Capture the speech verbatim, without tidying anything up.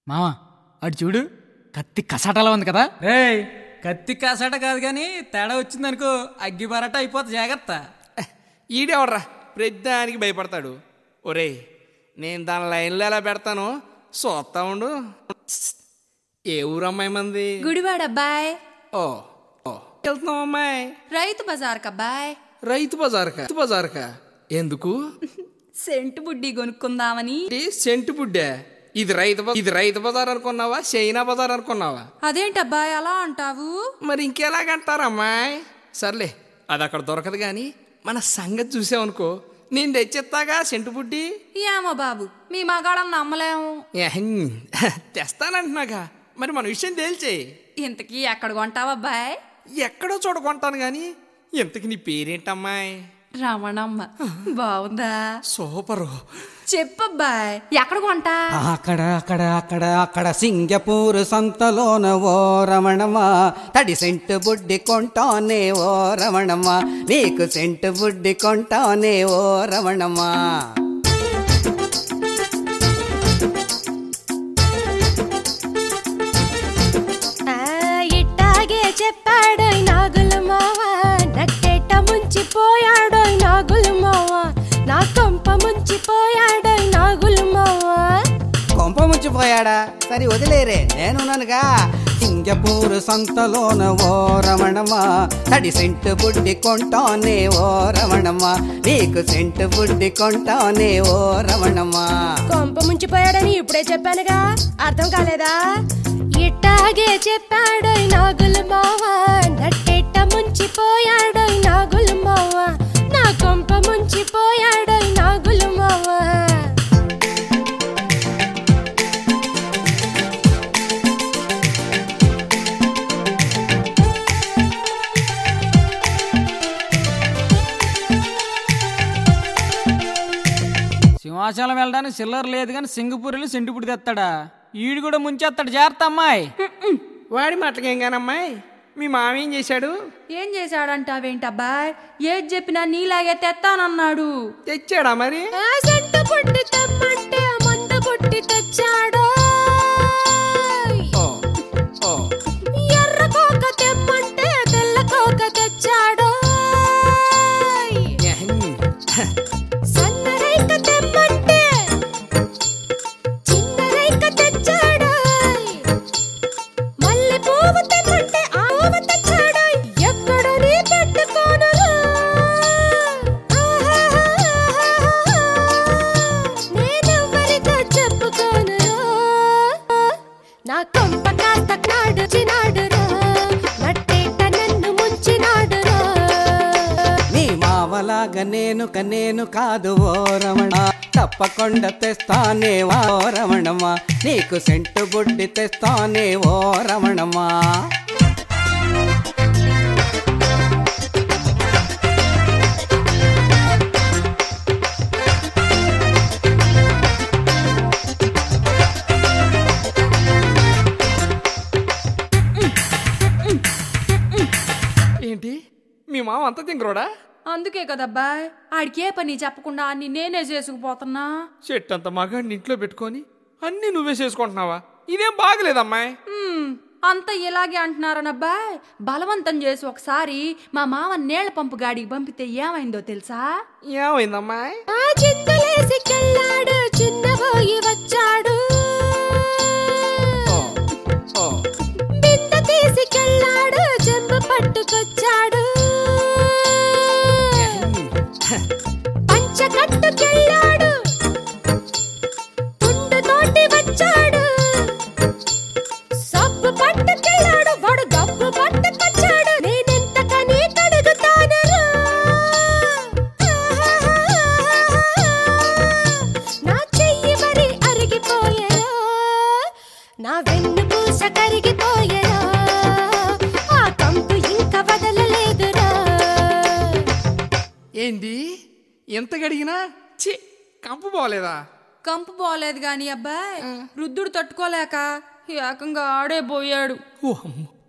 మామ అటు చూడు, కత్తి కసాటలా ఉంది కదా. రే కత్తి కసాట కాదు కానీ తేడా వచ్చిందనుకో అగ్గి బరట అయిపోతుంది, జాగ్రత్త. ఈడెవడ్రా ప్రతిదానికి భయపడతాడు. ఒరే నేను దాని లైన్లో ఎలా పెడతాను చూస్తా ఉండు. ఏ ఊరమ్మాయి మంది? గుడివాడ అబ్బాయ్. ఓ ఓ వెళ్తున్నాం అమ్మాయి. రైతు బజార్ కబ్బాయ్. రైతు బజార్కా? రైతు బజార్కా ఎందుకు? సెంటు బుడ్డి కొనుక్కుందామని. సెంటు బుడ్డే? ఇది రైతు ఇది రైతు బజార్ అనుకున్నావా, చైనా బజార్ అనుకున్నావా? అదేంటబ్బాయ్ అలా అంటావు? మరి ఇంకెలాగంటారమ్మాయి? సర్లే అది అక్కడ దొరకదు కానీ మన సంగతి చూసావనుకో నేను తెచ్చేస్తాగా సెంటు బుడ్డి. ఏమో బాబు మీ మగాళ్ళని నమ్మలేము. తెస్తానంటున్నాగా, మరి మన విషయం తేల్చే. ఇంతకీ ఎక్కడ కొంటావబ్బాయ్? ఎక్కడో చోట కొంటాను గాని ఇంతకి నీ పేరేంటమ్మాయి? రమణమ్మ. బాగుందా? సూపరు. చెప్పబ్బాయ్ ఎక్కడ కొంటా? అక్కడ అక్కడ అక్కడ అక్కడ సింగపూర్ సంతలోన ఓ రమణమ్మ, తడి సెంటు బుడ్డి కొంటానే ఓ రమణమ్మ, నీకు సెంటు బుడ్డి కొంటానే ఓ రమణమ్మ. ఇట్టాగే చెప్పాడు నాగుల మావ, నట్టేట ముంచిపోయాడు నాగుల మావ, నా కొంప ముంచిపోయాడు నాగుల మావ. కొంప ముంచిపోయాడా? సరే వదిలేరే, నేనున్నానుగా. సింగపూర్ సంతలోన ఓ రమణమ్మ, తడి సెంటు బుడ్డి కొంటానే ఓ రమణమ్మ, నీకు సెంటు బుడ్డి కొంటానే ఓ రమణమ్మ. కొంప ముంచిపోయాడని ఇప్పుడే చెప్పానుగా, అర్థం కాలేదా? ఇట్టాగే చెప్పాడు నాగుల మావ, నట్టేట ముంచిపోయాడు నాగుల మావ, నా కొంప ముంచిపోయాడు నాగుల మావ. సింహాచలం వెళ్ళడానికి చిల్లర లేదు కానీ సింగపూర్ వెళ్ళి సెంటుపుడి తెస్తాడా? ఈడు కూడా ముంచేస్తాడు, జాగ్రత్త అమ్మాయి. వాడి మాటకేం కానమ్మాయి, మీ మామ ఏం చేశాడు? ఏం చేశాడంటావేంటబ్బాయ్? ఏది చెప్పినా నీలాగే తెస్తానన్నాడు. తెచ్చాడా మరి? సెంటు బుడ్డి తెమ్మంటే మందు బుడ్డి తెచ్చాడు, ఎర్ర కోక తెమ్మంటే తెల్ల కోక తెచ్చాడు, సన్న రైక తెమ్మంటే చిన్న రైక తెచ్చాడు, మల్లె పువ్వు తెమ్మంటే ఆవ తెచ్చాడు, ఎక్కడో నీ పెట్టుకోను నేనెవ్వరితో చెప్పుకోను, నా కొంప కాస్త నాడు చినాడు నట్టేట నన్ను ముంచినాడు. నీ మావలాగా నేను కనేను కాదు ఓ రమణ, తప్పకుండా తెస్తానే ఓ రమణమ్మ, నీకు సెంటు బుడ్డి తెస్తానే ఓ రమణమ్మ. ఏంటి మీ మామ అంత తింగరోడా? అందుకే కదబ్బాయ్ ఆడికి ఏ పని చెప్పకుండా అన్ని నేనే చేసుకుపోతున్నా. చెట్టు అంత మగాడిని ఇంట్లో పెట్టుకొని అన్ని నువ్వే చేసుకుంటున్నావా? ఇదేం బాగలేదమ్మాయి. అంతా ఇలాగే అంటున్నారనబ్బాయ్. బలవంతం చేసి ఒకసారి మా మామ నీళ్ల పంపు గాడికి పంపితే ఏమైందో తెలుసా? ఏమైందమ్మాయి? చింతలేసి కెళ్ళాడు చిన్నబోయి వచ్చాడు, బింద తీసుకెళ్ళాడు చెంబు పట్టుకొచ్చాడు, పంచకట్టుకెళ్ళాడు తుండు తోటి వచ్చాడు, సబ్బు పట్టుకెళ్ళాడు వాడు గబ్బు పట్టుకొచ్చాడు, నేనెంతకని కడుగుతాను, నా చెయ్యి మరి అరిగిపోయాడు, నా వెన్ను పూస కరిగిపోయాడు, ఆ కంపు ఇంకా వదలలేదురా. ఏంటి ఎంత గడిగినా ఛీ కంపు పోలేదా? కంపు పోలేదు గాని అబ్బాయ్ రుద్దుడు తట్టుకోలేక ఏకంగా ఆడే పోయాడు. ఓ అమ్మ.